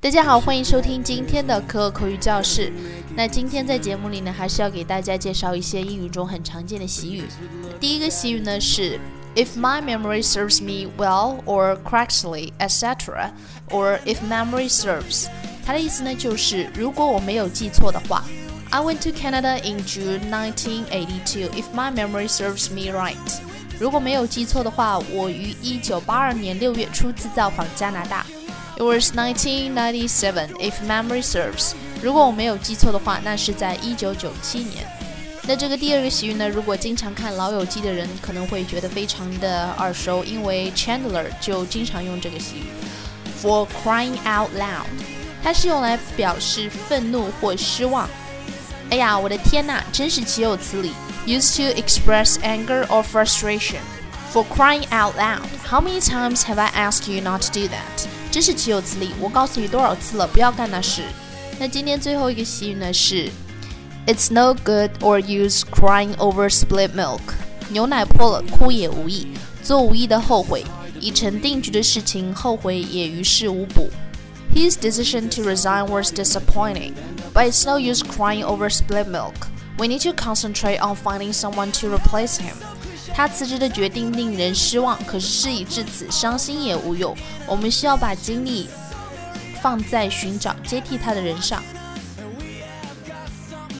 大家好，欢迎收听今天的可口语教室。那今天在节目里呢，还是要给大家介绍一些英语中很常见的习语。第一个习语呢是 If my memory serves me well or correctly, etc. or if memory serves， 它的意思呢就是如果我没有记错的话。I went to Canada in June 1982 if my memory serves me right。 如果没有记错的话，我于1982年6月初次造访加拿大。It was 1997 if memory serves。 如果我没有记错的话，那是在1997年。那这个第二个习语呢，如果经常看老友记的人可能会觉得非常的耳熟，因为 Chandler 就经常用这个习语 For crying out loud， 它是用来表示愤怒或失望。哎呀，我的天哪，真是岂有此理。 Used to express anger or frustration. For crying out loud, how many times have I asked you not to do that? 真是岂有此理，我告诉你多少次了，不要干那事。那今天最后一个习语呢是 It's no good or use crying over spilled milk。 牛奶破了，哭也无益，做无益的后悔，已成定局的事情，后悔也于事无补。His decision to resign was disappointing, but it's no use crying over spilled milk. We need to concentrate on finding someone to replace him. 他辞职的决定令人失望，可是事已至此，伤心也无用。我们需要把精力放在寻找接替他的人上。